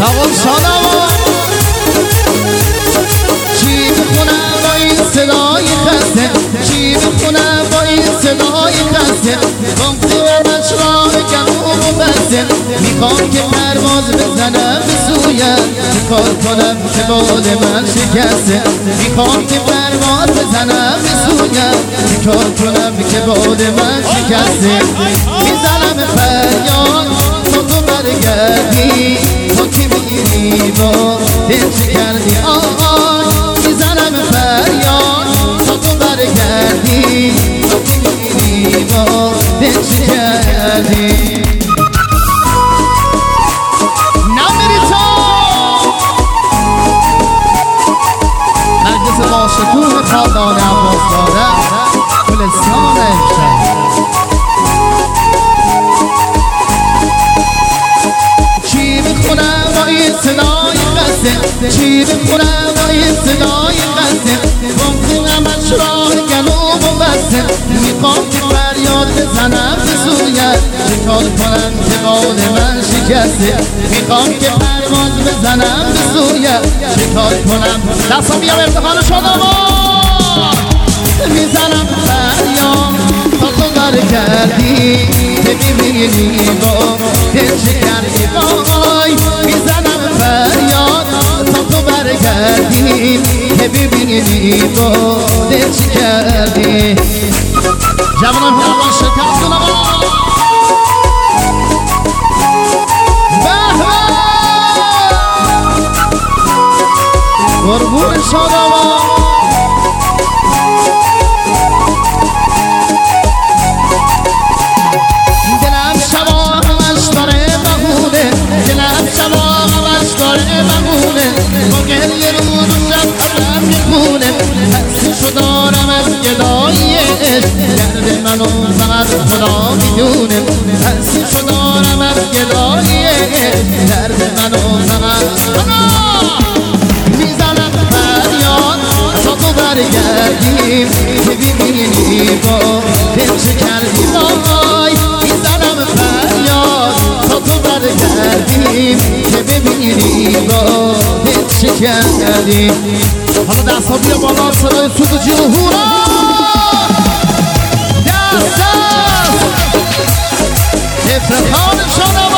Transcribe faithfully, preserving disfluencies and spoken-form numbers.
جواب شادم چی بخونم با این صدای خسته چی بخونم با این صدای خسته گفتمش راه گلوم و بسته میخوام که پرواز بزنم به سویت کار کنم که بال من شکسته میخوام که پرواز بزنم به سویت کار کنم که بال من شکسته میزنم فریاد تا تو برگردی تا که میری با دل چه کردی آی میزنم فریاد تا تو برگردی تا که میری با دل چه کردی نمیری تو نرگس با شکوه خالدان عباس داره گلستان امشب چی بخونم با این صدای قصه چی بخونم با این صدای قصه گفتمش راه گلوم و بسته میخوام که فریاد بزنم به سویت چکار کنم که بال من شکسته میخوام که پرواز بزنم به سویت چکار کنم دستم بیام ارتحال شدم میزنم فریاد تا تو برگردی که ببینی با دل چه کردی وای میزنم فریاد تا تو برگردی که ببینی با دل چه کردی جوانان هنران شرکت کنم قربون شادم دلم شبا همش داره بهونه دلم شبا همش داره بهونه با گریه روز و شب قبلم میخونه حسشو دارم از گدایی عشق درد منو فقط خدا میدونه حسشو دارم از گدایی عشق درد منو فقط خدا میزنم فریاد تا تو برگردیم که ببینی با دل چه کردی وای میزنم فریاد تا تو برگردیم که ببینی با دل چه کردی حالا دست ها بیا بالا صدای سود و جیغ و هورا دست دست افتخار شدم